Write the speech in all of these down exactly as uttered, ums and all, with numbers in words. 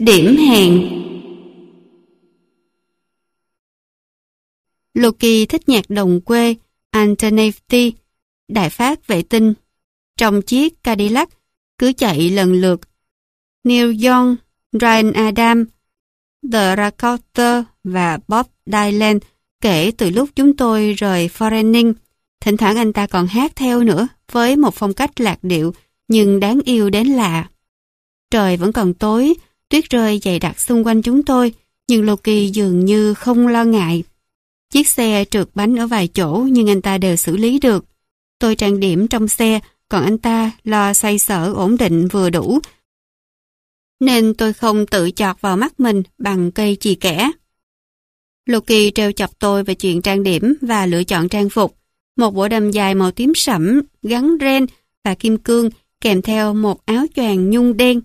Điểm hẹn. Loki thích nhạc đồng quê Alternative đại phát vệ tinh. Trong chiếc Cadillac cứ chạy lần lượt Neil Young, Ryan Adams, The Recorder và Bob Dylan kể từ lúc chúng tôi rời Foreigning. Thỉnh thoảng anh ta còn hát theo nữa với một phong cách lạc điệu nhưng đáng yêu đến lạ. Trời vẫn còn tối, tuyết rơi dày đặc xung quanh chúng tôi, nhưng Loki dường như không lo ngại. Chiếc xe trượt bánh ở vài chỗ nhưng anh ta đều xử lý được. Tôi trang điểm trong xe, còn anh ta lo xoay sở ổn định vừa đủ. Nên tôi không tự chọt vào mắt mình bằng cây chì kẻ. Loki trêu chọc tôi về chuyện trang điểm và lựa chọn trang phục. Một bộ đầm dài màu tím sẫm, gắn ren và kim cương kèm theo một áo choàng nhung đen.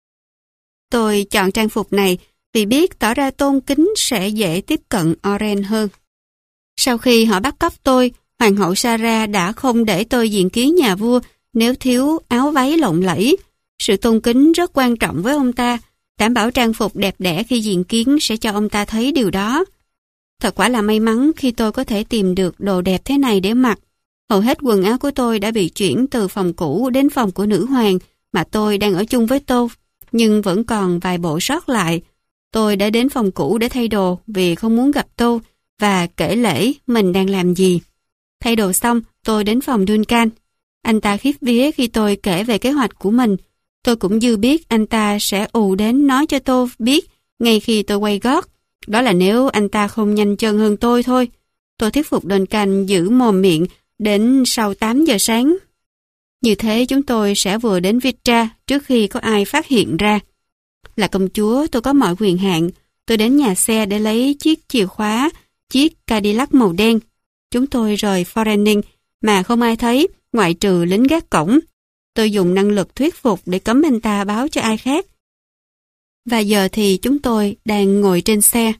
Tôi chọn trang phục này vì biết tỏ ra tôn kính sẽ dễ tiếp cận Oren hơn. Sau khi họ bắt cóc tôi, Hoàng hậu Sarah đã không để tôi diện kiến nhà vua nếu thiếu áo váy lộng lẫy. Sự tôn kính rất quan trọng với ông ta, đảm bảo trang phục đẹp đẽ khi diện kiến sẽ cho ông ta thấy điều đó. Thật quả là may mắn khi tôi có thể tìm được đồ đẹp thế này để mặc. Hầu hết quần áo của tôi đã bị chuyển từ phòng cũ đến phòng của nữ hoàng mà tôi đang ở chung với Tove, nhưng vẫn còn vài bộ sót lại. Tôi đã đến phòng cũ để thay đồ vì không muốn gặp Tove và kể lể mình đang làm gì. Thay đồ xong, tôi đến phòng Duncan. Anh ta khiếp vía khi tôi kể về kế hoạch của mình. Tôi cũng dư biết anh ta sẽ ù đến nói cho Tove biết ngay khi tôi quay gót. Đó là nếu anh ta không nhanh chân hơn tôi thôi. Tôi thuyết phục Duncan giữ mồm miệng đến sau tám giờ sáng. Như thế chúng tôi sẽ vừa đến Vitra trước khi có ai phát hiện ra. Là công chúa, tôi có mọi quyền hạn. Tôi đến nhà xe để lấy chiếc chìa khóa, chiếc Cadillac màu đen. Chúng tôi rời Foreigning mà không ai thấy, ngoại trừ lính gác cổng. Tôi dùng năng lực thuyết phục để cấm anh ta báo cho ai khác. Và giờ thì chúng tôi đang ngồi trên xe.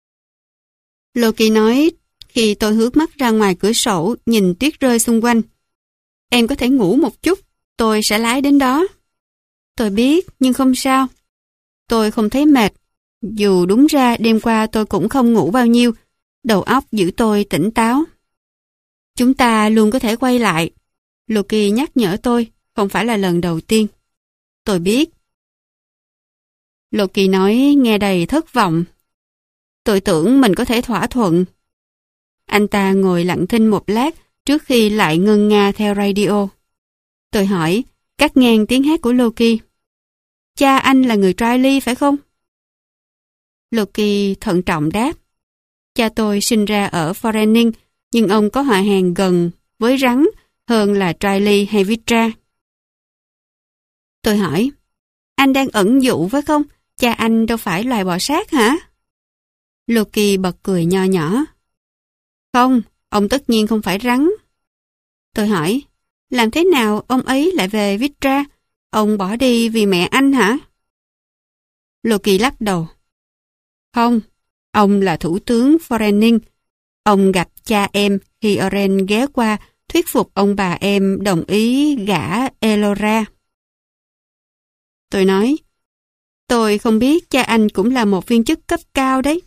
Loki nói khi tôi hướng mắt ra ngoài cửa sổ nhìn tuyết rơi xung quanh. Em có thể ngủ một chút, tôi sẽ lái đến đó. Tôi biết, nhưng không sao. Tôi không thấy mệt. Dù đúng ra đêm qua tôi cũng không ngủ bao nhiêu. Đầu óc giữ tôi tỉnh táo. Chúng ta luôn có thể quay lại. Loki nhắc nhở tôi, không phải là lần đầu tiên. Tôi biết. Loki nói nghe đầy thất vọng. Tôi tưởng mình có thể thỏa thuận. Anh ta ngồi lặng thinh một lát trước khi lại ngân nga theo radio. Tôi hỏi, cắt ngang tiếng hát của Loki. Cha anh là người Triley phải không? Loki thận trọng đáp. Cha tôi sinh ra ở Foreigning, nhưng ông có họ hàng gần với rắn hơn là Triley hay Vitra. Tôi hỏi, anh đang ẩn dụ phải không? Cha anh đâu phải loài bò sát hả? Loki bật cười nho nhỏ. Không, ông tất nhiên không phải rắn. Tôi hỏi, làm thế nào ông ấy lại về Vitra? Ông bỏ đi vì mẹ anh hả? Loki lắc đầu. Không, ông là thủ tướng Foreigning. Ông gặp cha em khi Oren ghé qua thuyết phục ông bà em đồng ý gả Elora. Tôi nói, tôi không biết cha anh cũng là một viên chức cấp cao đấy.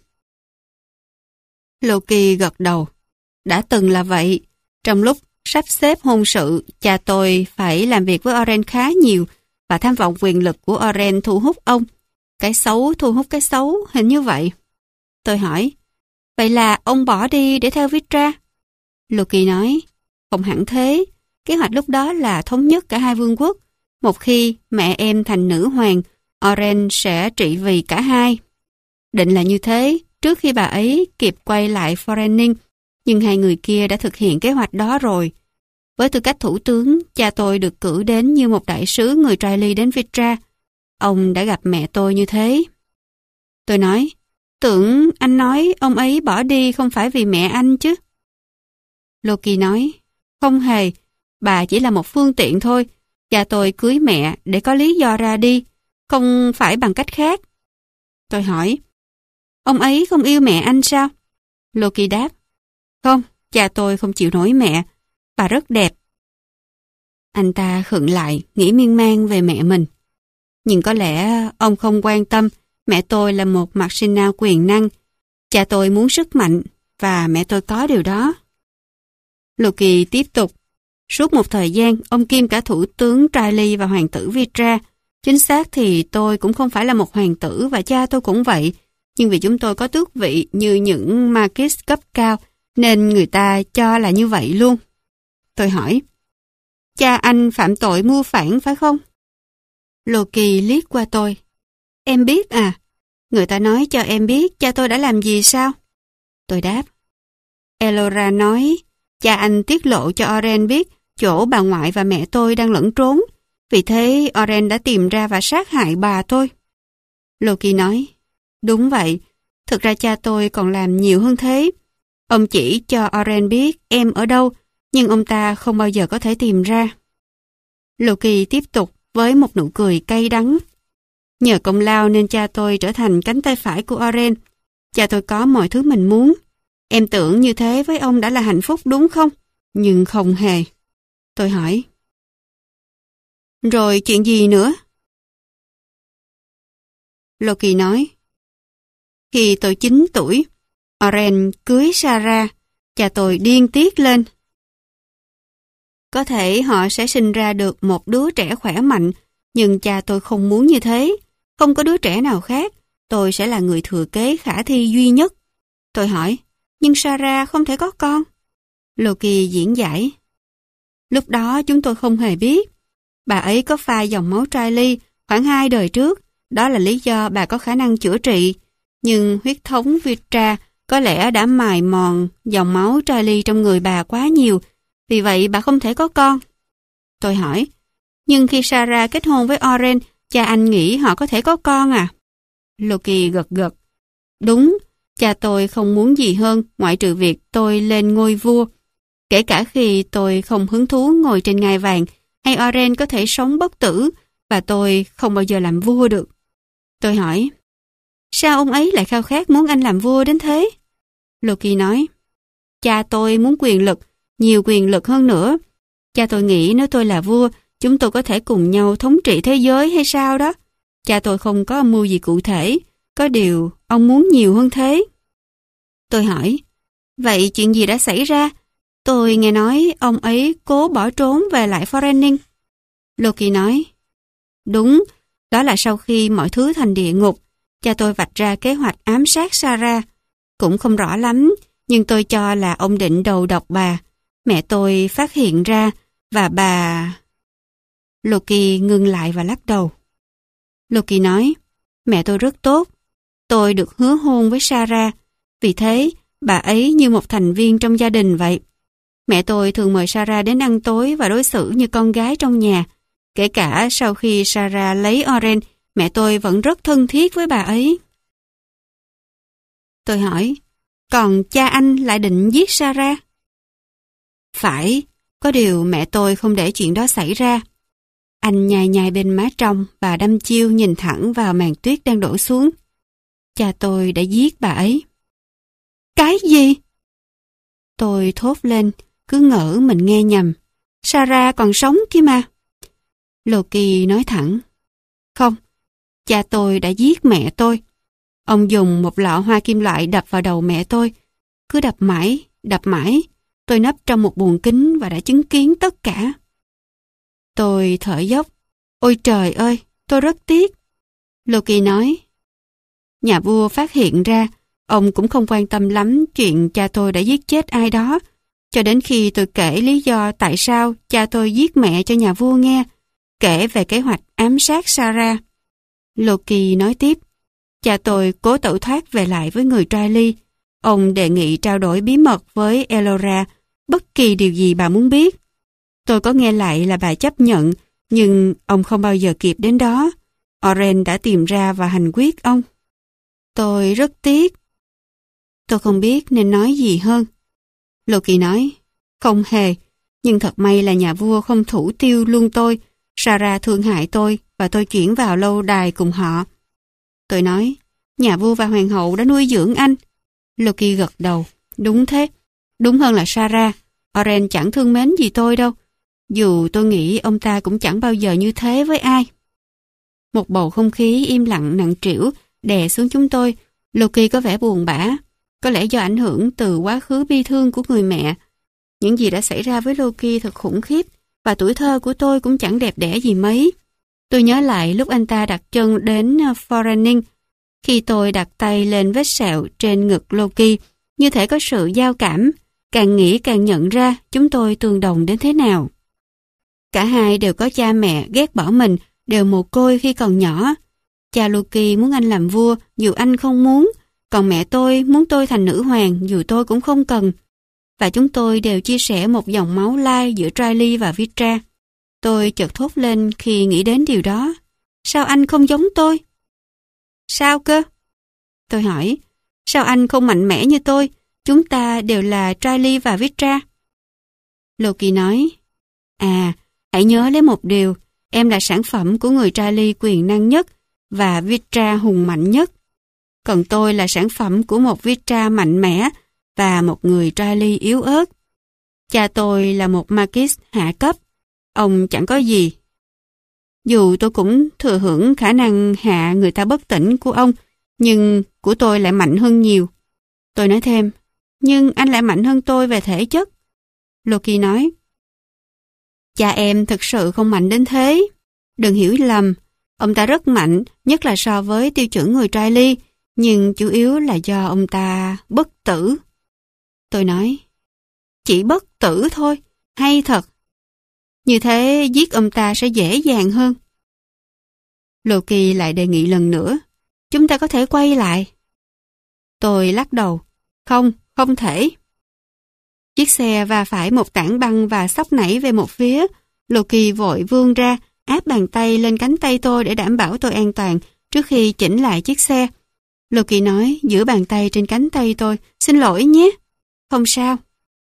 Loki gật đầu. Đã từng là vậy. Trong lúc sắp xếp hôn sự, cha tôi phải làm việc với Oren khá nhiều và tham vọng quyền lực của Oren thu hút ông. Cái xấu thu hút cái xấu, hình như vậy. Tôi hỏi, vậy là ông bỏ đi để theo Vitra? Loki nói, không hẳn thế. Kế hoạch lúc đó là thống nhất cả hai vương quốc. Một khi mẹ em thành nữ hoàng, Oren sẽ trị vì cả hai. Định là như thế, trước khi bà ấy kịp quay lại Foreigning, nhưng hai người kia đã thực hiện kế hoạch đó rồi. Với tư cách thủ tướng, cha tôi được cử đến như một đại sứ người Triley đến Vitra. Ông đã gặp mẹ tôi như thế. Tôi nói, tưởng anh nói ông ấy bỏ đi không phải vì mẹ anh chứ. Loki nói, không hề, bà chỉ là một phương tiện thôi. Cha tôi cưới mẹ để có lý do ra đi, không phải bằng cách khác. Tôi hỏi, ông ấy không yêu mẹ anh sao? Loki đáp, không, cha tôi không chịu nổi mẹ, bà rất đẹp. Anh ta khựng lại, nghĩ miên man về mẹ mình. Nhưng có lẽ ông không quan tâm Mẹ tôi là một Marshall quyền năng. Cha tôi muốn sức mạnh, và mẹ tôi có điều đó. Loki tiếp tục. Suốt một thời gian, ông kiêm cả thủ tướng Riley và hoàng tử Vitra. Chính xác thì tôi cũng không phải là một hoàng tử và cha tôi cũng vậy. Nhưng vì chúng tôi có tước vị như những Marquis cấp cao, nên người ta cho là như vậy luôn. Tôi hỏi, cha anh phạm tội mưu phản phải không? Loki liếc qua tôi. Em biết à? Người ta nói cho em biết cha tôi đã làm gì sao? Tôi đáp. Elora nói, cha anh tiết lộ cho Oren biết chỗ bà ngoại và mẹ tôi đang lẫn trốn. Vì thế Oren đã tìm ra và sát hại bà tôi. Loki nói, đúng vậy, thực ra cha tôi còn làm nhiều hơn thế. Ông chỉ cho Oren biết em ở đâu, nhưng ông ta không bao giờ có thể tìm ra. Loki tiếp tục với một nụ cười cay đắng. Nhờ công lao nên cha tôi trở thành cánh tay phải của Oren. Cha tôi có mọi thứ mình muốn. Em tưởng như thế với ông đã là hạnh phúc đúng không? Nhưng không hề. Tôi hỏi. Rồi chuyện gì nữa? Loki nói. Khi tôi chín tuổi, Oren cưới Sarah. Cha tôi điên tiết lên. Có thể họ sẽ sinh ra được một đứa trẻ khỏe mạnh, nhưng cha tôi không muốn như thế. Không có đứa trẻ nào khác, tôi sẽ là người thừa kế khả thi duy nhất. Tôi hỏi, nhưng Sarah không thể có con. Loki diễn giải. Lúc đó chúng tôi không hề biết. Bà ấy có pha dòng máu Riley khoảng hai đời trước. Đó là lý do bà có khả năng chữa trị. Nhưng huyết thống Vitra có lẽ đã mài mòn dòng máu Riley trong người bà quá nhiều. Vì vậy bà không thể có con. Tôi hỏi, nhưng khi Sarah kết hôn với Oren, cha anh nghĩ họ có thể có con à? Loki gật gật. Đúng, cha tôi không muốn gì hơn ngoại trừ việc tôi lên ngôi vua. Kể cả khi tôi không hứng thú ngồi trên ngai vàng, hay Oren có thể sống bất tử, và tôi không bao giờ làm vua được. Tôi hỏi, sao ông ấy lại khao khát muốn anh làm vua đến thế? Loki nói, cha tôi muốn quyền lực, nhiều quyền lực hơn nữa. Cha tôi nghĩ nếu tôi là vua, chúng tôi có thể cùng nhau thống trị thế giới hay sao đó. Cha tôi không có âm mưu gì cụ thể, có điều ông muốn nhiều hơn thế. Tôi hỏi, vậy chuyện gì đã xảy ra? Tôi nghe nói ông ấy cố bỏ trốn về lại Forening. Loki nói, đúng, đó là sau khi mọi thứ thành địa ngục, cha tôi vạch ra kế hoạch ám sát Sarah. Cũng không rõ lắm, nhưng tôi cho là ông định đầu độc bà. Mẹ tôi phát hiện ra, và bà... Loki ngừng lại và lắc đầu. Loki nói, mẹ tôi rất tốt. Tôi được hứa hôn với Sarah, vì thế bà ấy như một thành viên trong gia đình vậy. Mẹ tôi thường mời Sarah đến ăn tối và đối xử như con gái trong nhà. Kể cả sau khi Sarah lấy Oren, mẹ tôi vẫn rất thân thiết với bà ấy. Tôi hỏi, còn cha anh lại định giết Sarah? Phải, có điều mẹ tôi không để chuyện đó xảy ra. Anh nhai nhai bên má trong và đăm chiêu nhìn thẳng vào màn tuyết đang đổ xuống. Cha tôi đã giết bà ấy. Cái gì? Tôi thốt lên, cứ ngỡ mình nghe nhầm. Sarah còn sống kia mà. Loki nói thẳng. Không, cha tôi đã giết mẹ tôi. Ông dùng một lọ hoa kim loại đập vào đầu mẹ tôi. Cứ đập mãi, đập mãi. Tôi nấp trong một buồng kính và đã chứng kiến tất cả. Tôi thở dốc. Ôi trời ơi, tôi rất tiếc. Loki nói. Nhà vua phát hiện ra, ông cũng không quan tâm lắm chuyện cha tôi đã giết chết ai đó, cho đến khi tôi kể lý do tại sao cha tôi giết mẹ cho nhà vua nghe, kể về kế hoạch ám sát Sarah. Loki nói tiếp, cha tôi cố tẩu thoát về lại với người Riley. Ông đề nghị trao đổi bí mật với Elora, bất kỳ điều gì bà muốn biết. Tôi có nghe lại là bà chấp nhận, nhưng ông không bao giờ kịp đến đó. Oren đã tìm ra và hành quyết ông. Tôi rất tiếc. Tôi không biết nên nói gì hơn. Loki nói, không hề, nhưng thật may là nhà vua không thủ tiêu luôn tôi. Sarah thương hại tôi và tôi chuyển vào lâu đài cùng họ. Tôi nói, nhà vua và hoàng hậu đã nuôi dưỡng anh. Loki gật đầu, đúng thế, đúng hơn là Sarah. Oren chẳng thương mến gì tôi đâu, dù tôi nghĩ ông ta cũng chẳng bao giờ như thế với ai. Một bầu không khí im lặng nặng trĩu đè xuống chúng tôi. Loki có vẻ buồn bã, có lẽ do ảnh hưởng từ quá khứ bi thương của người mẹ. Những gì đã xảy ra với Loki thật khủng khiếp, và tuổi thơ của tôi cũng chẳng đẹp đẽ gì mấy. Tôi nhớ lại lúc anh ta đặt chân đến Forening, khi tôi đặt tay lên vết sẹo trên ngực Loki, như thể có sự giao cảm, càng nghĩ càng nhận ra chúng tôi tương đồng đến thế nào. Cả hai đều có cha mẹ ghét bỏ mình, đều mồ côi khi còn nhỏ. Cha Loki muốn anh làm vua dù anh không muốn, còn mẹ tôi muốn tôi thành nữ hoàng dù tôi cũng không cần. Và chúng tôi đều chia sẻ một dòng máu lai giữa Riley và Vitra. Tôi chợt thốt lên khi nghĩ đến điều đó. Sao anh không giống tôi? Sao cơ? Tôi hỏi. Sao anh không mạnh mẽ như tôi? Chúng ta đều là Riley và Vitra. Loki nói. À, hãy nhớ lấy một điều. Em là sản phẩm của người Riley quyền năng nhất và Vitra hùng mạnh nhất. Còn tôi là sản phẩm của một Vitra mạnh mẽ và một người Riley yếu ớt. Cha tôi là một Magus hạ cấp. Ông chẳng có gì. Dù tôi cũng thừa hưởng khả năng hạ người ta bất tỉnh của ông, nhưng của tôi lại mạnh hơn nhiều. Tôi nói thêm, nhưng anh lại mạnh hơn tôi về thể chất. Loki nói, cha em thực sự không mạnh đến thế. Đừng hiểu lầm, ông ta rất mạnh, nhất là so với tiêu chuẩn người Riley, nhưng chủ yếu là do ông ta bất tử. Tôi nói, chỉ bất tử thôi, hay thật. Như thế giết ông ta sẽ dễ dàng hơn. Loki lại đề nghị lần nữa, chúng ta có thể quay lại. Tôi lắc đầu, không, không thể. Chiếc xe va phải một tảng băng và xóc nảy về một phía. Loki vội vươn ra, áp bàn tay lên cánh tay tôi để đảm bảo tôi an toàn trước khi chỉnh lại chiếc xe. Loki nói giữ bàn tay trên cánh tay tôi, xin lỗi nhé. Không sao.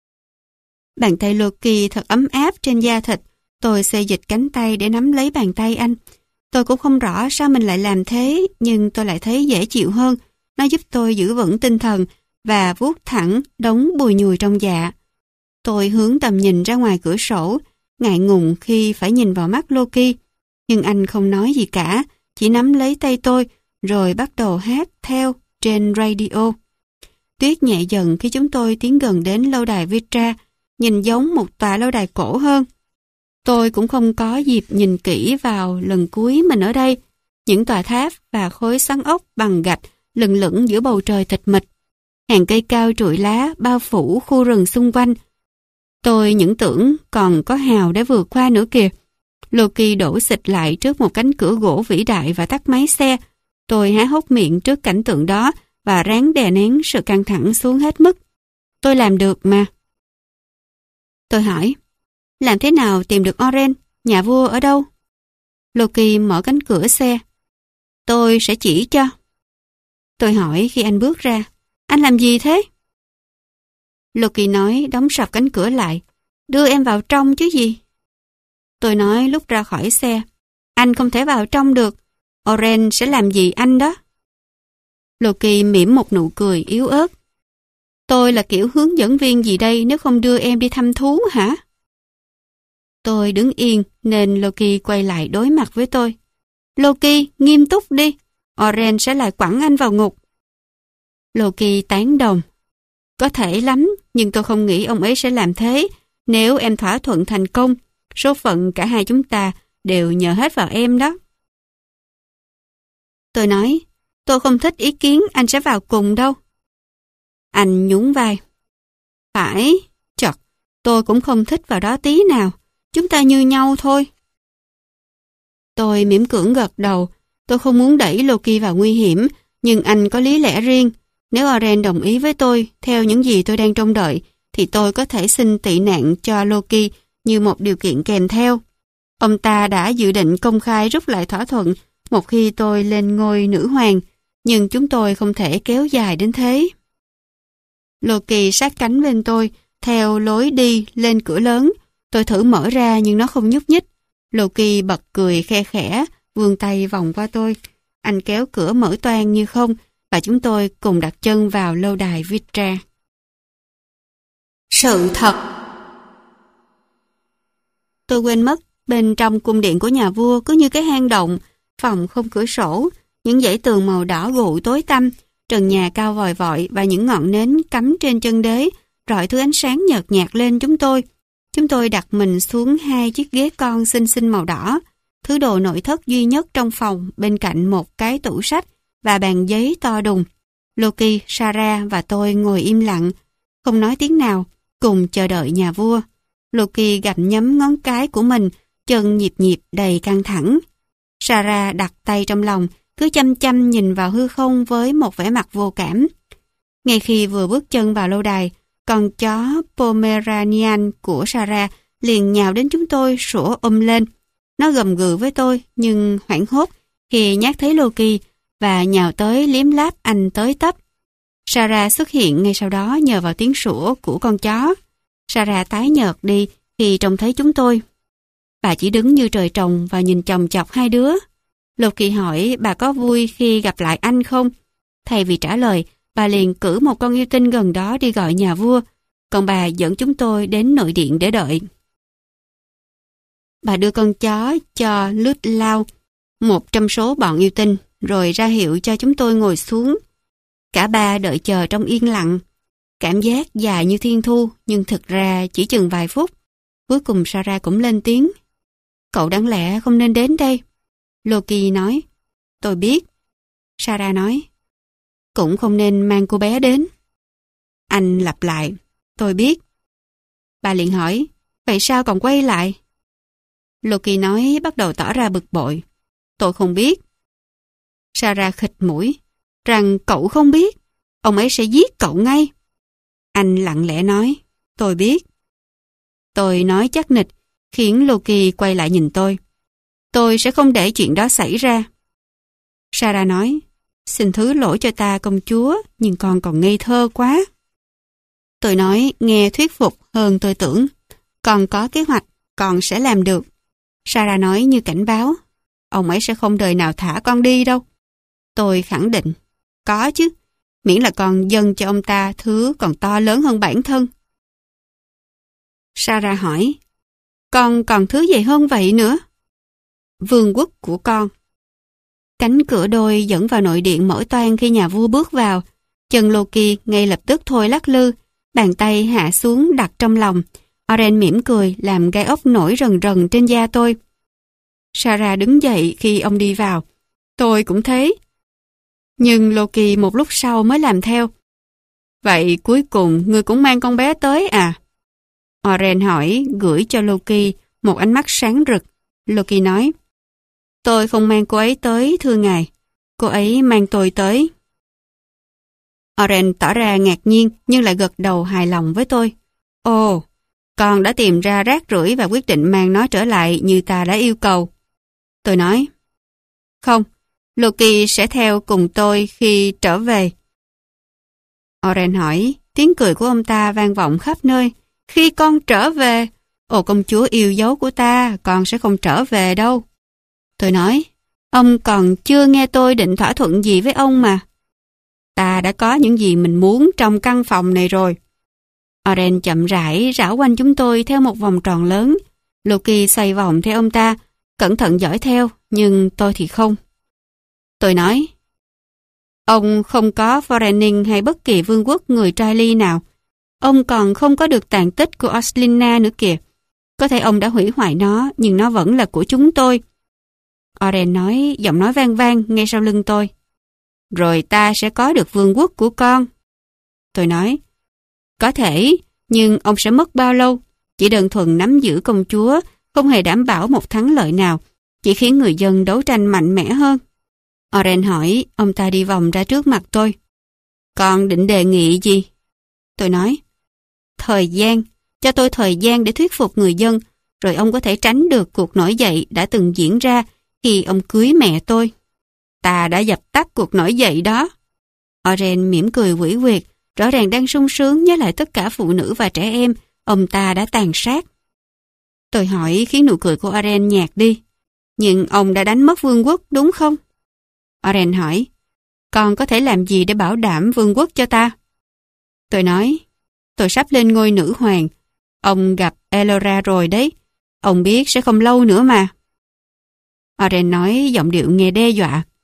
Bàn tay Loki thật ấm áp trên da thịt. Tôi xê dịch cánh tay để nắm lấy bàn tay anh. Tôi cũng không rõ sao mình lại làm thế, nhưng tôi lại thấy dễ chịu hơn. Nó giúp tôi giữ vững tinh thần và vuốt thẳng đống bùi nhùi trong dạ. Tôi hướng tầm nhìn ra ngoài cửa sổ, ngại ngùng khi phải nhìn vào mắt Loki. Nhưng anh không nói gì cả, chỉ nắm lấy tay tôi, rồi bắt đầu hát theo trên radio. Tuyết nhẹ dần khi chúng tôi tiến gần đến lâu đài Vitra, nhìn giống một tòa lâu đài cổ hơn. Tôi cũng không có dịp nhìn kỹ vào lần cuối mình ở đây. Những tòa tháp và khối xoắn ốc bằng gạch lừng lững giữa bầu trời tịch mịch. Hàng cây cao trụi lá bao phủ khu rừng xung quanh. Tôi những tưởng còn có hào để vượt qua nữa kìa. Loki đổ xịch lại trước một cánh cửa gỗ vĩ đại và tắt máy xe. Tôi há hốc miệng trước cảnh tượng đó và ráng đè nén sự căng thẳng xuống hết mức. Tôi làm được mà. Tôi hỏi, làm thế nào tìm được Oren, nhà vua ở đâu? Loki mở cánh cửa xe. Tôi sẽ chỉ cho. Tôi hỏi khi anh bước ra, anh làm gì thế? Loki nói đóng sập cánh cửa lại, đưa em vào trong chứ gì. Tôi nói lúc ra khỏi xe, anh không thể vào trong được, Oren sẽ làm gì anh đó. Loki mỉm một nụ cười yếu ớt. Tôi là kiểu hướng dẫn viên gì đây nếu không đưa em đi thăm thú hả? Tôi đứng yên nên Loki quay lại đối mặt với tôi. Loki, nghiêm túc đi, Oren sẽ lại quẳng anh vào ngục. Loki tán đồng. Có thể lắm, nhưng tôi không nghĩ ông ấy sẽ làm thế. Nếu em thỏa thuận thành công, số phận cả hai chúng ta đều nhờ hết vào em đó. Tôi nói, tôi không thích ý kiến anh sẽ vào cùng đâu. Anh nhún vai. Phải, chật, tôi cũng không thích vào đó tí nào. Chúng ta như nhau thôi. Tôi mỉm cưỡng gật đầu. Tôi không muốn đẩy Loki vào nguy hiểm, nhưng anh có lý lẽ riêng. Nếu Oren đồng ý với tôi, theo những gì tôi đang trông đợi, thì tôi có thể xin tị nạn cho Loki như một điều kiện kèm theo. Ông ta đã dự định công khai rút lại thỏa thuận một khi tôi lên ngôi nữ hoàng, nhưng chúng tôi không thể kéo dài đến thế. Loki sát cánh bên tôi, theo lối đi lên cửa lớn. Tôi thử mở ra nhưng nó không nhúc nhích. Loki bật cười khe khẽ, vươn tay vòng qua tôi. Anh kéo cửa mở toang như không, và chúng tôi cùng đặt chân vào lâu đài Vitra. Sự thật. Tôi quên mất, bên trong cung điện của nhà vua cứ như cái hang động, phòng không cửa sổ, Những dãy tường màu đỏ gụ tối tăm, trần nhà cao vòi vọi và những ngọn nến cắm trên chân đế rọi thứ ánh sáng nhợt nhạt lên chúng tôi. Chúng tôi đặt mình xuống hai chiếc ghế con xinh xinh màu đỏ, thứ đồ nội thất duy nhất trong phòng bên cạnh một cái tủ sách và bàn giấy to đùng. Loki, Sarah và tôi ngồi im lặng, không nói tiếng nào, cùng chờ đợi nhà vua. Loki gặm nhấm ngón cái của mình, chân nhịp nhịp đầy căng thẳng. Sarah đặt tay trong lòng, cứ chăm chăm nhìn vào hư không với một vẻ mặt vô cảm. Ngay khi vừa bước chân vào lâu đài, con chó Pomeranian của Sarah liền nhào đến chúng tôi sủa um lên. Nó gầm gừ với tôi nhưng hoảng hốt khi nhát thấy Loki và nhào tới liếm láp anh tới tấp. Sarah xuất hiện ngay sau đó nhờ vào tiếng sủa của con chó. Sarah tái nhợt đi khi trông thấy chúng tôi. Bà chỉ đứng như trời trồng và nhìn chòng chọc hai đứa. Loki hỏi bà có vui khi gặp lại anh không? Thay vì trả lời, bà liền cử một con yêu tinh gần đó đi gọi nhà vua, còn bà dẫn chúng tôi đến nội điện để đợi. Bà đưa con chó cho Lút Lao, một trong số bọn yêu tinh, rồi ra hiệu cho chúng tôi ngồi xuống. Cả ba đợi chờ trong yên lặng. Cảm giác dài như thiên thu, nhưng thực ra chỉ chừng vài phút. Cuối cùng Sarah cũng lên tiếng. Cậu đáng lẽ không nên đến đây. Loki nói. Tôi biết. Sarah nói. Cũng không nên mang cô bé đến. Anh lặp lại. Tôi biết. Bà liền hỏi. Vậy sao còn quay lại? Loki nói bắt đầu tỏ ra bực bội. Tôi không biết. Sarah khịt mũi. Rằng cậu không biết. Ông ấy sẽ giết cậu ngay. Anh lặng lẽ nói. Tôi biết. Tôi nói chắc nịch, khiến Loki quay lại nhìn tôi. Tôi sẽ không để chuyện đó xảy ra. Sarah nói. Xin thứ lỗi cho ta công chúa, nhưng con còn ngây thơ quá. Tôi nói nghe thuyết phục hơn tôi tưởng. Con có kế hoạch, con sẽ làm được. Sarah nói như cảnh báo. Ông ấy sẽ không đời nào thả con đi đâu. Tôi khẳng định. Có chứ, miễn là con dâng cho ông ta thứ còn to lớn hơn bản thân. Sarah hỏi. Con còn thứ gì hơn vậy nữa? Vương quốc của con. Cánh cửa đôi dẫn vào nội điện mở toang khi nhà vua bước vào. Chân Loki ngay lập tức thôi lắc lư, bàn tay hạ xuống đặt trong lòng. Oren mỉm cười làm gai ốc nổi rần rần trên da tôi. Sarah đứng dậy khi ông đi vào. Tôi cũng thế. Nhưng Loki một lúc sau mới làm theo. Vậy cuối cùng ngươi cũng mang con bé tới à? Oren hỏi, gửi cho Loki một ánh mắt sáng rực. Loki nói. Tôi không mang cô ấy tới, thưa ngài. Cô ấy mang tôi tới. Oren tỏ ra ngạc nhiên nhưng lại gật đầu hài lòng với tôi. Ồ, con đã tìm ra rác rưởi và quyết định mang nó trở lại như ta đã yêu cầu. Tôi nói. Không, Loki sẽ theo cùng tôi khi trở về. Oren hỏi, tiếng cười của ông ta vang vọng khắp nơi. Khi con trở về, ồ công chúa yêu dấu của ta, con sẽ không trở về đâu. Tôi nói, ông còn chưa nghe tôi định thỏa thuận gì với ông mà. Ta đã có những gì mình muốn trong căn phòng này rồi. Oren chậm rãi rảo quanh chúng tôi theo một vòng tròn lớn. Loki xoay vòng theo ông ta, cẩn thận dõi theo, nhưng tôi thì không. Tôi nói, ông không có Forening hay bất kỳ vương quốc người Trailly nào. Ông còn không có được tàn tích của Oslina nữa kìa. Có thể ông đã hủy hoại nó, nhưng nó vẫn là của chúng tôi. Oren nói, giọng nói vang vang ngay sau lưng tôi. Rồi ta sẽ có được vương quốc của con. Tôi nói, có thể, nhưng ông sẽ mất bao lâu? Chỉ đơn thuần nắm giữ công chúa, không hề đảm bảo một thắng lợi nào, chỉ khiến người dân đấu tranh mạnh mẽ hơn. Oren hỏi, ông ta đi vòng ra trước mặt tôi. Con định đề nghị gì? Tôi nói, thời gian, cho tôi thời gian để thuyết phục người dân, rồi ông có thể tránh được cuộc nổi dậy đã từng diễn ra khi ông cưới mẹ tôi. Ta đã dập tắt cuộc nổi dậy đó. Oren mỉm cười quỷ quyệt, rõ ràng đang sung sướng nhớ lại tất cả phụ nữ và trẻ em ông ta đã tàn sát. Tôi hỏi khiến nụ cười của Oren nhạt đi. Nhưng ông đã đánh mất vương quốc đúng không? Oren hỏi, con có thể làm gì để bảo đảm vương quốc cho ta? Tôi nói, tôi sắp lên ngôi nữ hoàng. Ông gặp Elora rồi đấy. Ông biết sẽ không lâu nữa mà. Oren nói giọng điệu nghe đe dọa.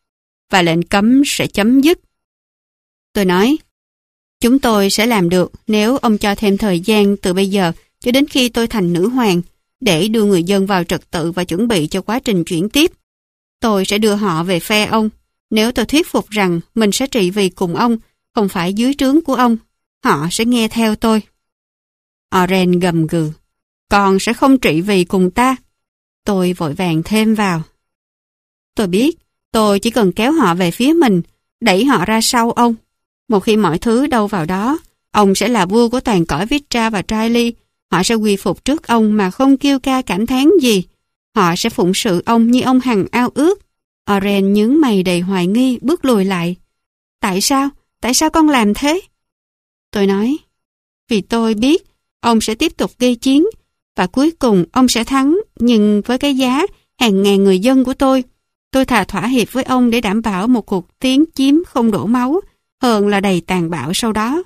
và lệnh cấm sẽ chấm dứt. Tôi nói, chúng tôi sẽ làm được nếu ông cho thêm thời gian từ bây giờ cho đến khi tôi thành nữ hoàng để đưa người dân vào trật tự và chuẩn bị cho quá trình chuyển tiếp. Tôi sẽ đưa họ về phe ông. Nếu tôi thuyết phục rằng mình sẽ trị vì cùng ông, không phải dưới trướng của ông, họ sẽ nghe theo tôi. Oren gầm gừ, con sẽ không trị vì cùng ta. Tôi vội vàng thêm vào. Tôi biết, tôi chỉ cần kéo họ về phía mình, đẩy họ ra sau ông. Một khi mọi thứ đâu vào đó, ông sẽ là vua của toàn cõi Vitra và Triley. Họ sẽ quy phục trước ông mà không kêu ca cảm thán gì. Họ sẽ phụng sự ông như ông hằng ao ước. Oren nhướng mày đầy hoài nghi, bước lùi lại. Tại sao? Tại sao con làm thế? Tôi nói, vì tôi biết ông sẽ tiếp tục gây chiến và cuối cùng ông sẽ thắng, nhưng với cái giá hàng ngàn người dân của tôi. Tôi thà thỏa hiệp với ông để đảm bảo một cuộc tiến chiếm không đổ máu, hơn là đầy tàn bạo sau đó.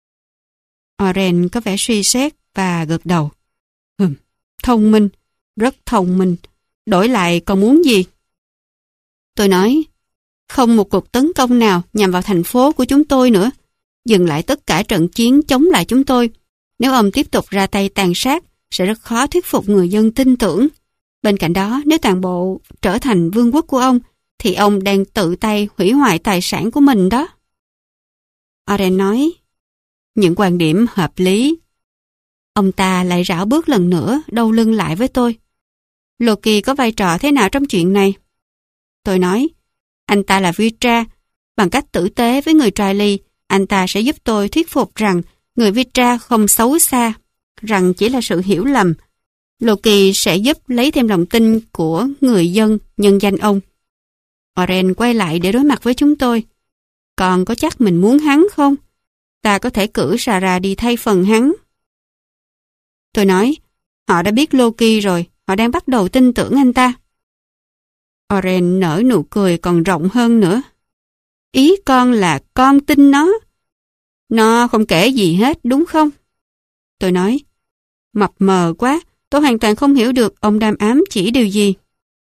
Oren có vẻ suy xét và gật đầu. Hừm, thông minh, rất thông minh. Đổi lại còn muốn gì? Tôi nói, không một cuộc tấn công nào nhằm vào thành phố của chúng tôi nữa. Dừng lại tất cả trận chiến chống lại chúng tôi. Nếu ông tiếp tục ra tay tàn sát, sẽ rất khó thuyết phục người dân tin tưởng. Bên cạnh đó, nếu toàn bộ trở thành vương quốc của ông, thì ông đang tự tay hủy hoại tài sản của mình đó. Oren nói, những quan điểm hợp lý. Ông ta lại rảo bước lần nữa, đâu lưng lại với tôi. Loki có vai trò thế nào trong chuyện này? Tôi nói, anh ta là Vitra. Bằng cách tử tế với người Triley, anh ta sẽ giúp tôi thuyết phục rằng người Vitra không xấu xa, rằng chỉ là sự hiểu lầm. Loki sẽ giúp lấy thêm lòng tin của người dân nhân danh ông. Oren quay lại để đối mặt với chúng tôi. Còn có chắc mình muốn hắn không? Ta có thể cử Sarah đi thay phần hắn. Tôi nói, họ đã biết Loki rồi, họ đang bắt đầu tin tưởng anh ta. Oren nở nụ cười còn rộng hơn nữa. Ý con là con tin nó. Nó không kể gì hết, đúng không? Tôi nói, mập mờ quá, tôi hoàn toàn không hiểu được ông đang ám chỉ điều gì.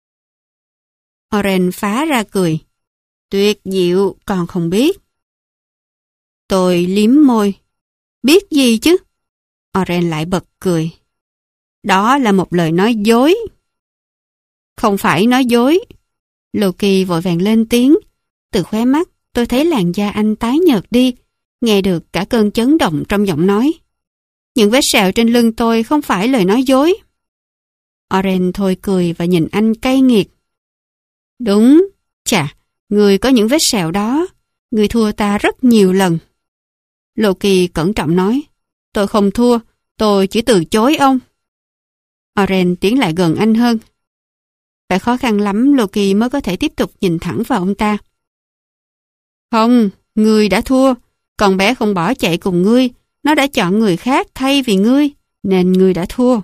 Oren phá ra cười. Tuyệt diệu, con không biết. Tôi liếm môi. Biết gì chứ? Oren lại bật cười. Đó là một lời nói dối. Không phải nói dối. Loki vội vàng lên tiếng. Từ khóe mắt, tôi thấy làn da anh tái nhợt đi, nghe được cả cơn chấn động trong giọng nói. Những vết sẹo trên lưng tôi không phải lời nói dối. Oren thôi cười và nhìn anh cay nghiệt. Đúng, chà, người có những vết sẹo đó, người thua ta rất nhiều lần. Loki cẩn trọng nói, tôi không thua, tôi chỉ từ chối ông. Oren tiến lại gần anh hơn. Phải khó khăn lắm Loki mới có thể tiếp tục nhìn thẳng vào ông ta. Không, ngươi đã thua, con bé không bỏ chạy cùng ngươi, nó đã chọn người khác thay vì ngươi, nên ngươi đã thua.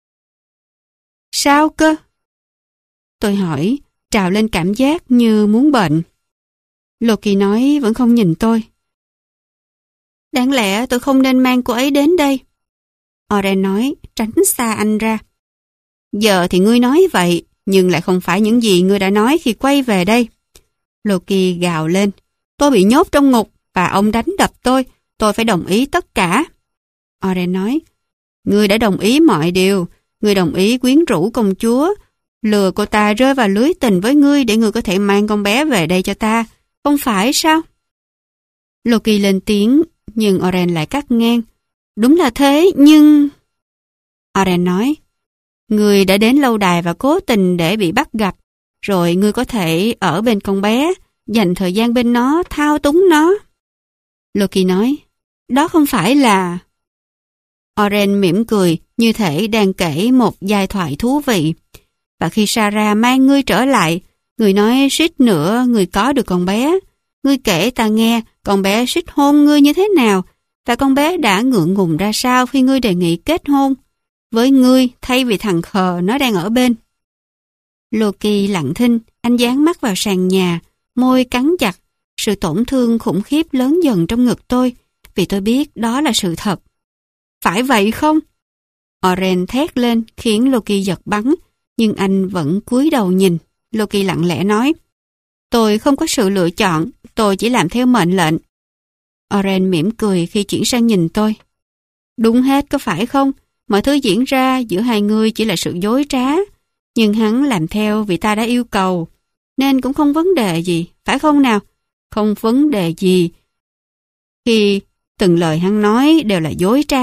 Sao cơ? Tôi hỏi, trào lên cảm giác như muốn bệnh. Loki nói vẫn không nhìn tôi. Đáng lẽ tôi không nên mang cô ấy đến đây. Oren nói, tránh xa anh ra. Giờ thì ngươi nói vậy, nhưng lại không phải những gì ngươi đã nói khi quay về đây. Loki gào lên. Tôi bị nhốt trong ngục và ông đánh đập tôi. Tôi phải đồng ý tất cả. Oren nói. Ngươi đã đồng ý mọi điều. Ngươi đồng ý quyến rũ công chúa, lừa cô ta rơi vào lưới tình với ngươi để ngươi có thể mang con bé về đây cho ta. Không phải sao? Loki lên tiếng, nhưng Oren lại cắt ngang. Đúng là thế, nhưng... Oren nói. Ngươi đã đến lâu đài và cố tình để bị bắt gặp. Rồi ngươi có thể ở bên con bé, dành thời gian bên nó, thao túng nó. Loki nói, đó không phải là... Oren mỉm cười như thể đang kể một giai thoại thú vị. Và khi Sarah mang ngươi trở lại, ngươi nói suýt nữa ngươi có được con bé. Ngươi kể ta nghe con bé suýt hôn ngươi như thế nào, và con bé đã ngượng ngùng ra sao khi ngươi đề nghị kết hôn với ngươi thay vì thằng khờ nó đang ở bên. Loki lặng thinh, anh dán mắt vào sàn nhà, môi cắn chặt. Sự tổn thương khủng khiếp lớn dần trong ngực tôi, vì tôi biết đó là sự thật. Phải vậy không? Oren thét lên khiến Loki giật bắn, nhưng anh vẫn cúi đầu nhìn. Loki lặng lẽ nói, Tôi không có sự lựa chọn, tôi chỉ làm theo mệnh lệnh. Oren mỉm cười khi chuyển sang nhìn tôi. Đúng hết có phải không? Mọi thứ diễn ra giữa hai người chỉ là sự dối trá. Nhưng hắn làm theo vì ta đã yêu cầu. Nên cũng không vấn đề gì, phải không nào? Không vấn đề gì. Khi từng lời hắn nói đều là dối trá.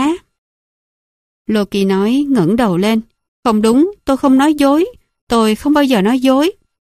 Loki nói ngẩng đầu lên. Không đúng, tôi không nói dối. Tôi không bao giờ nói dối.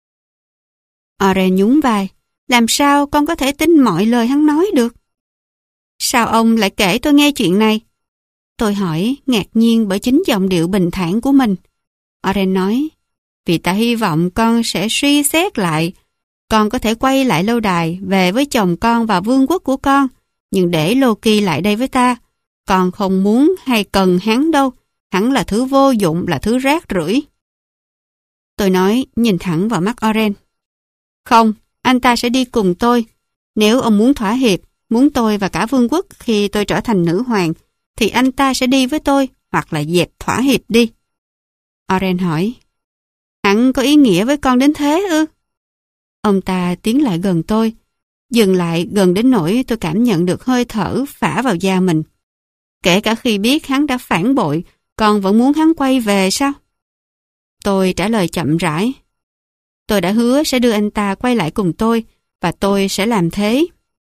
Oren nhún vai. Làm sao con có thể tin mọi lời hắn nói được? Sao ông lại kể tôi nghe chuyện này? Tôi hỏi, ngạc nhiên bởi chính giọng điệu bình thản của mình. Oren nói, vì ta hy vọng con sẽ suy xét lại. Con có thể quay lại lâu đài, về với chồng con và vương quốc của con. Nhưng để Loki lại đây với ta, con không muốn hay cần hắn đâu. Hắn là thứ vô dụng, là thứ rác rưởi. Tôi nói, nhìn thẳng vào mắt Oren. Không, anh ta sẽ đi cùng tôi. Nếu ông muốn thỏa hiệp, muốn tôi và cả vương quốc khi tôi trở thành nữ hoàng, thì anh ta sẽ đi với tôi, hoặc là dẹp thỏa hiệp đi. Oren hỏi, hắn có ý nghĩa với con đến thế ư? Ông ta tiến lại gần tôi, dừng lại gần đến nỗi tôi cảm nhận được hơi thở phả vào da mình. Kể cả khi biết hắn đã phản bội, con vẫn muốn hắn quay về sao? Tôi trả lời chậm rãi. Tôi đã hứa sẽ đưa anh ta quay lại cùng tôi, và tôi sẽ làm thế.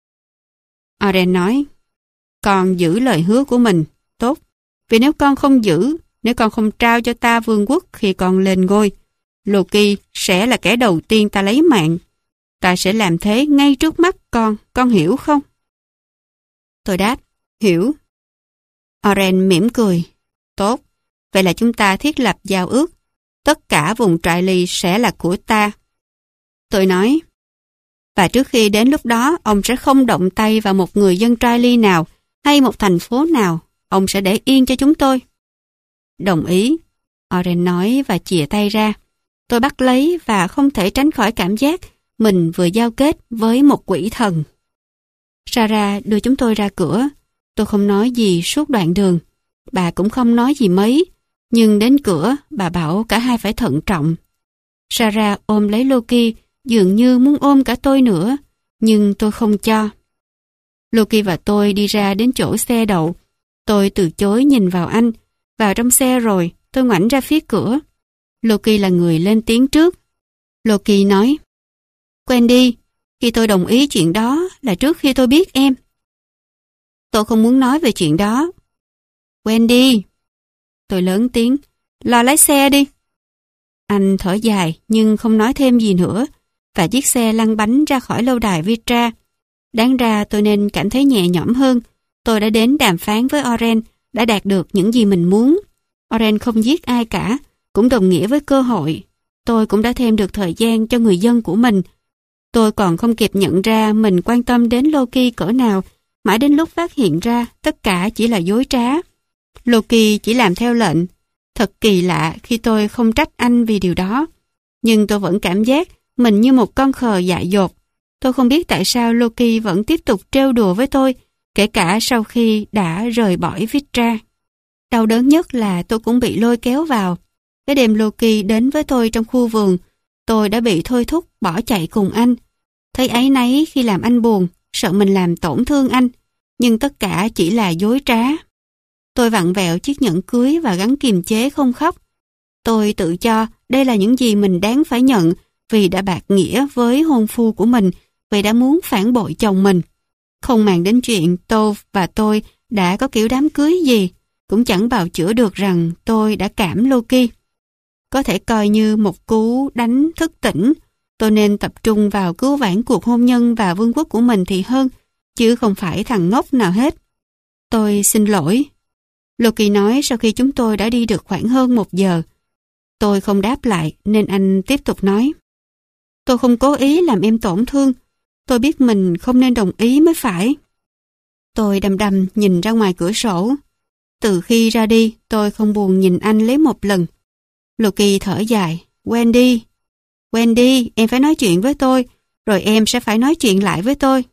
Oren nói, con giữ lời hứa của mình, tốt. Vì nếu con không giữ, nếu con không trao cho ta vương quốc khi con lên ngôi, Loki sẽ là kẻ đầu tiên ta lấy mạng. Ta sẽ làm thế ngay trước mắt con, con hiểu không? Tôi đáp, hiểu. Oren mỉm cười, tốt. Vậy là chúng ta thiết lập giao ước. Tất cả vùng trại ly sẽ là của ta. Tôi nói, và trước khi đến lúc đó, ông sẽ không động tay vào một người dân trại ly nào hay một thành phố nào. Ông sẽ để yên cho chúng tôi. Đồng ý, Oren nói và chìa tay ra. Tôi bắt lấy và không thể tránh khỏi cảm giác mình vừa giao kết với một quỷ thần. Sarah đưa chúng tôi ra cửa. Tôi không nói gì suốt đoạn đường. Bà cũng không nói gì mấy. Nhưng đến cửa, bà bảo cả hai phải thận trọng. Sarah ôm lấy Loki, dường như muốn ôm cả tôi nữa, nhưng tôi không cho. Loki và tôi đi ra đến chỗ xe đậu. Tôi từ chối nhìn vào anh. Vào trong xe rồi, tôi ngoảnh ra phía cửa. Loki là người lên tiếng trước. Loki nói, Wendy, khi tôi đồng ý chuyện đó là trước khi tôi biết em. Tôi không muốn nói về chuyện đó. Wendy, tôi lớn tiếng, lo lái xe đi. Anh thở dài nhưng không nói thêm gì nữa, và chiếc xe lăn bánh ra khỏi lâu đài Vitra. Đáng ra tôi nên cảm thấy nhẹ nhõm hơn. Tôi đã đến đàm phán với Oren, đã đạt được những gì mình muốn. Oren không giết ai cả, cũng đồng nghĩa với cơ hội. Tôi cũng đã thêm được thời gian cho người dân của mình. Tôi còn không kịp nhận ra mình quan tâm đến Loki cỡ nào, mãi đến lúc phát hiện ra tất cả chỉ là dối trá. Loki chỉ làm theo lệnh. Thật kỳ lạ khi tôi không trách anh vì điều đó. Nhưng tôi vẫn cảm giác mình như một con khờ dại dột. Tôi không biết tại sao Loki vẫn tiếp tục trêu đùa với tôi, kể cả sau khi đã rời bỏ Vitra. Đau đớn nhất là tôi cũng bị lôi kéo vào. Cái đêm Loki đến với tôi trong khu vườn, tôi đã bị thôi thúc bỏ chạy cùng anh. Thấy áy náy khi làm anh buồn, sợ mình làm tổn thương anh, nhưng tất cả chỉ là dối trá. Tôi vặn vẹo chiếc nhẫn cưới và gắng kiềm chế không khóc. Tôi tự cho đây là những gì mình đáng phải nhận vì đã bạc nghĩa với hôn phu của mình, vì đã muốn phản bội chồng mình. Không màng đến chuyện Tove và tôi đã có kiểu đám cưới gì, cũng chẳng bào chữa được rằng tôi đã cảm Loki. Có thể coi như một cú đánh thức tỉnh. Tôi nên tập trung vào cứu vãn cuộc hôn nhân và vương quốc của mình thì hơn, chứ không phải thằng ngốc nào hết. Tôi xin lỗi. Loki nói sau khi chúng tôi đã đi được khoảng hơn một giờ. Tôi không đáp lại nên anh tiếp tục nói. Tôi không cố ý làm em tổn thương. Tôi biết mình không nên đồng ý mới phải. Tôi đăm đăm nhìn ra ngoài cửa sổ. Từ khi ra đi, tôi không buồn nhìn anh lấy một lần. Loki thở dài. Wendy, Wendy, em phải nói chuyện với tôi, rồi em sẽ phải nói chuyện lại với tôi.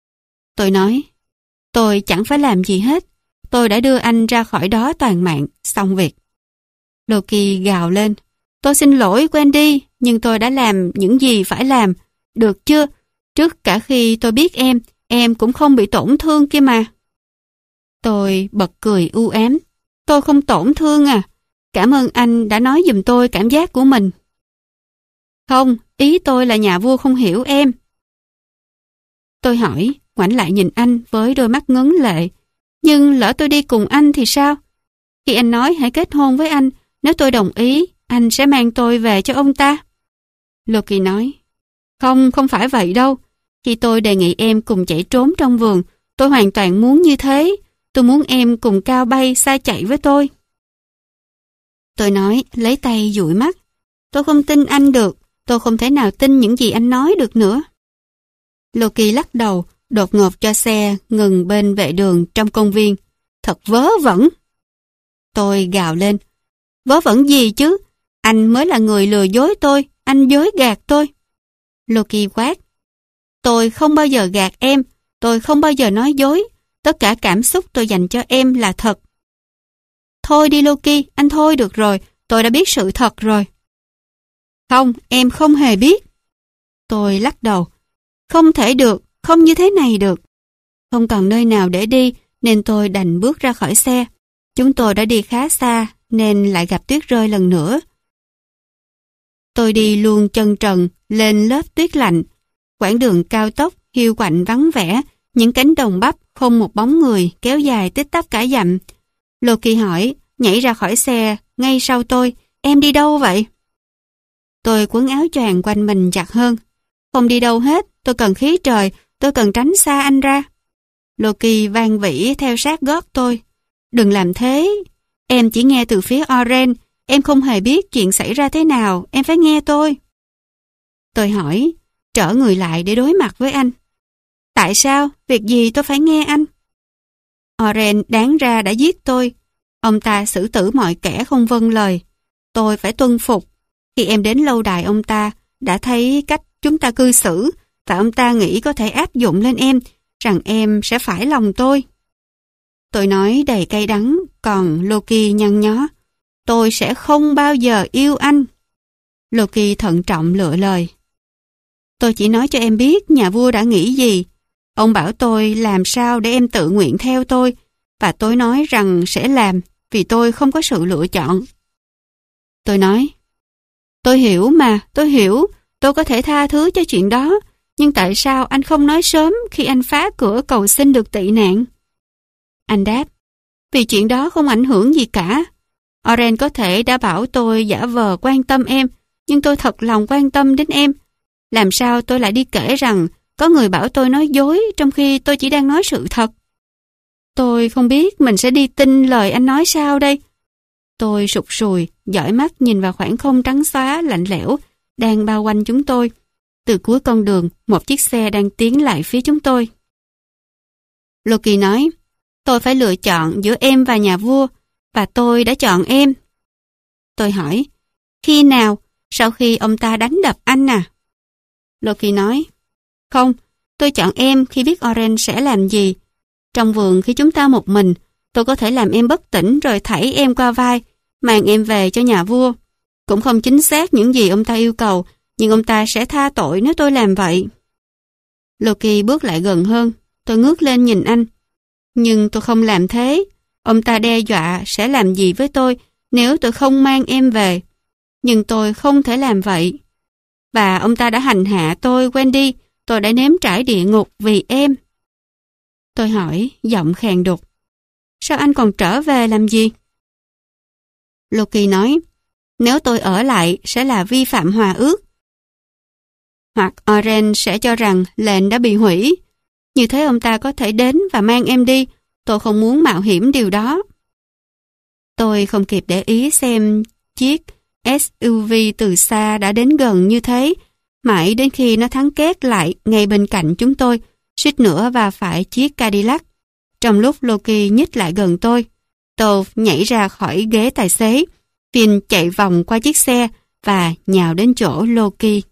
Tôi nói, tôi chẳng phải làm gì hết. Tôi đã đưa anh ra khỏi đó toàn mạng, xong việc. Loki gào lên. Tôi xin lỗi Wendy, nhưng tôi đã làm những gì phải làm. Được chưa? Trước cả khi tôi biết em, em cũng không bị tổn thương kia mà. Tôi bật cười u ám. Tôi không tổn thương à? Cảm ơn anh đã nói giùm tôi cảm giác của mình. Không, ý tôi là nhà vua không hiểu em. Tôi hỏi, ngoảnh lại nhìn anh với đôi mắt ngấn lệ. Nhưng lỡ tôi đi cùng anh thì sao? Khi anh nói hãy kết hôn với anh, nếu tôi đồng ý, anh sẽ mang tôi về cho ông ta. Loki nói, không, không phải vậy đâu. Khi tôi đề nghị em cùng chạy trốn trong vườn, tôi hoàn toàn muốn như thế. Tôi muốn em cùng cao bay xa chạy với tôi. Tôi nói, lấy tay dụi mắt. Tôi không tin anh được. Tôi không thể nào tin những gì anh nói được nữa. Loki lắc đầu, đột ngột cho xe ngừng bên vệ đường trong công viên. Thật vớ vẩn. Tôi gào lên. Vớ vẩn gì chứ? Anh mới là người lừa dối tôi. Anh dối gạt tôi. Loki quát. Tôi không bao giờ gạt em. Tôi không bao giờ nói dối. Tất cả cảm xúc tôi dành cho em là thật. Thôi đi Loki, anh thôi được rồi. Tôi đã biết sự thật rồi. Không, em không hề biết. Tôi lắc đầu. Không thể được, không như thế này được. Không còn nơi nào để đi, nên tôi đành bước ra khỏi xe. Chúng tôi đã đi khá xa, nên lại gặp tuyết rơi lần nữa. Tôi đi luôn chân trần, lên lớp tuyết lạnh. Quãng đường cao tốc, hiu quạnh vắng vẻ, những cánh đồng bắp, không một bóng người, kéo dài tích tắp cả dặm. Loki hỏi, nhảy ra khỏi xe, ngay sau tôi, em đi đâu vậy? Tôi quấn áo choàng quanh mình chặt hơn. Không đi đâu hết, tôi cần khí trời, tôi cần tránh xa anh ra. Loki van vỉ theo sát gót tôi. Đừng làm thế, em chỉ nghe từ phía Oren, em không hề biết chuyện xảy ra thế nào, em phải nghe tôi. Tôi hỏi, trở người lại để đối mặt với anh. Tại sao? Việc gì tôi phải nghe anh? Oren đáng ra đã giết tôi. Ông ta xử tử mọi kẻ không vâng lời. Tôi phải tuân phục. Khi em đến lâu đài ông ta đã thấy cách chúng ta cư xử và ông ta nghĩ có thể áp dụng lên em rằng em sẽ phải lòng tôi. Tôi nói đầy cay đắng, còn Loki nhăn nhó. Tôi sẽ không bao giờ yêu anh. Loki thận trọng lựa lời. Tôi chỉ nói cho em biết nhà vua đã nghĩ gì. Ông bảo tôi làm sao để em tự nguyện theo tôi và tôi nói rằng sẽ làm vì tôi không có sự lựa chọn. Tôi nói, tôi hiểu mà, tôi hiểu, tôi có thể tha thứ cho chuyện đó, nhưng tại sao anh không nói sớm khi anh phá cửa cầu xin được tị nạn? Anh đáp, vì chuyện đó không ảnh hưởng gì cả. Oren có thể đã bảo tôi giả vờ quan tâm em, nhưng tôi thật lòng quan tâm đến em. Làm sao tôi lại đi kể rằng có người bảo tôi nói dối trong khi tôi chỉ đang nói sự thật? Tôi không biết mình sẽ đi tin lời anh nói sao đây. Tôi sụt sùi, dõi mắt nhìn vào khoảng không trắng xóa, lạnh lẽo, đang bao quanh chúng tôi. Từ cuối con đường, một chiếc xe đang tiến lại phía chúng tôi. Loki nói, tôi phải lựa chọn giữa em và nhà vua, và tôi đã chọn em. Tôi hỏi, khi nào? Sau khi ông ta đánh đập anh à? Loki nói, không, tôi chọn em khi biết Oren sẽ làm gì. Trong vườn khi chúng ta một mình, tôi có thể làm em bất tỉnh rồi thảy em qua vai, mang em về cho nhà vua. Cũng không chính xác những gì ông ta yêu cầu, nhưng ông ta sẽ tha tội nếu tôi làm vậy. Loki bước lại gần hơn, tôi ngước lên nhìn anh. Nhưng tôi không làm thế. Ông ta đe dọa sẽ làm gì với tôi nếu tôi không mang em về. Nhưng tôi không thể làm vậy. Và ông ta đã hành hạ tôi, Wendy. Tôi đã nếm trải địa ngục vì em. Tôi hỏi, giọng khàn đục. Sao anh còn trở về làm gì? Loki nói, nếu tôi ở lại sẽ là vi phạm hòa ước. Hoặc Oren sẽ cho rằng lệnh đã bị hủy. Như thế ông ta có thể đến và mang em đi. Tôi không muốn mạo hiểm điều đó. Tôi không kịp để ý xem chiếc ét u vê từ xa đã đến gần như thế, mãi đến khi nó thắng két lại ngay bên cạnh chúng tôi, suýt nữa va phải chiếc Cadillac. Trong lúc Loki nhích lại gần tôi, Tove nhảy ra khỏi ghế tài xế. Finn chạy vòng qua chiếc xe và nhào đến chỗ Loki.